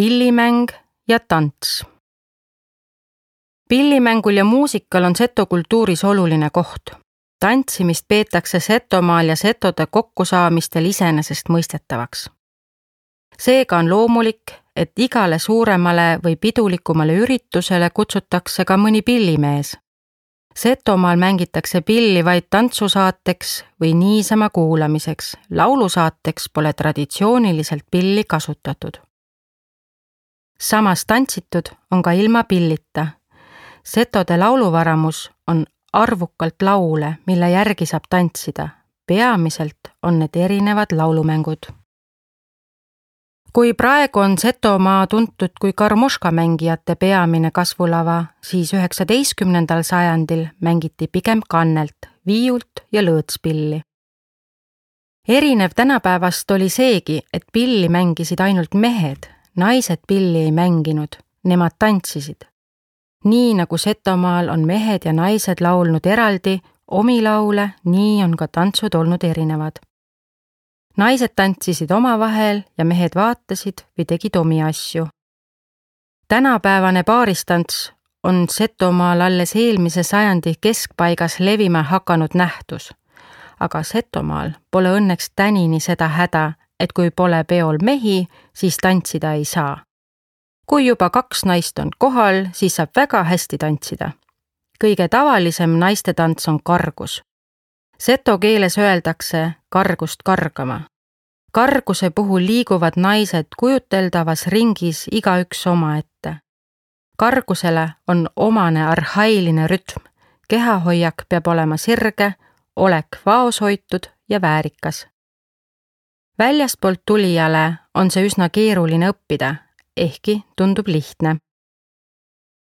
Pillimäng ja tants. Pillimängul ja muusikal on seto kultuuris oluline koht. Tantsimist peetakse Setomaal ja setode kokkusaamistel iseenesestmõistetavaks. Seega on loomulik, et igale suuremale või pidulikumale üritusele kutsutakse ka mõni pillimees. Setomaal mängitakse pilli vaid tantsusaateks või niisama kuulamiseks. Laulusaateks pole traditsiooniliselt pilli kasutatud. Samas tantsitud on ka ilma pillita. Setode lauluvaramus on arvukalt laule, mille järgi saab tantsida. Peamiselt on need erinevad laulumängud. Kui praegu on Setomaa tuntud kui karmoškamängijate peamine kasvulava, siis 19. sajandil mängiti pigem kannelt, viiult ja lõõtspilli. Erinev tänapäevast oli seegi, et pilli mängisid ainult mehed, naised pilli ei mänginud, nemad tantsisid. Nii nagu Setomaal on mehed ja naised laulnud eraldi omi laule, nii on ka tantsud olnud erinevad. Naised tantsisid omavahel ja mehed vaatasid või tegid omi asju. Tänapäevane paaristants on Setomaal alles eelmise sajandi keskpaigas levima hakanud nähtus. Aga Setomaal pole õnneks tänini seda häda, et kui pole peol mehi, siis tantsida ei saa. Kui juba 2 naist on kohal, siis saab väga hästi tantsida. Kõige tavalisem naistetants on kargus. Seto keeles öeldakse kargust kargama. Karguse puhul liiguvad naised kujuteldavas ringis igaüks omaette. Kargusele on omane arhailine rütm. Kehahoiak peab olema sirge, olek vaoshoitud ja väärikas. Väljastpoolt tulijale on see üsna keeruline õppida, ehkki tundub lihtne.